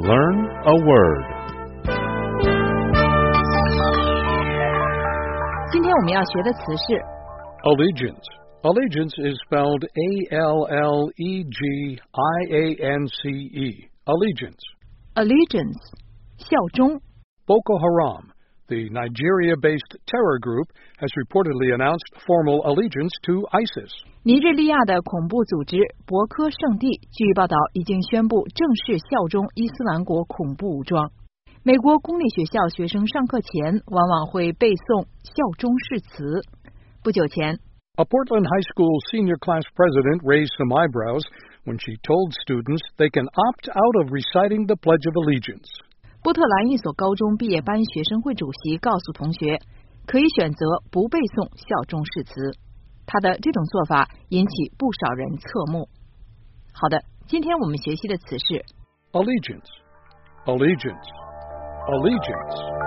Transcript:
Learn a word. 今天我们要学的词是 Allegiance. Allegiance is spelled A-L-L-E-G-I-A-N-C-E. Allegiance. allegiance 效忠。 Boko Haram, the Nigeria-based terror group, has reportedly announced formal allegiance to ISIS. 尼日利亚的恐怖组织博科圣地据报道已经宣布正式效忠伊斯兰国恐怖武装。美国公立学校学生上课前往往会背诵效忠誓词。不久前 A Portland High School senior class president raised some eyebrows when she told students they can opt out of reciting the Pledge of Allegiance. 波特兰一所高中毕业班学生会主席告诉同学，可以选择不背诵效忠誓词。他的这种做法引起不少人侧目。好的，今天我们学习的词是 Allegiance. Allegiance. Allegiance.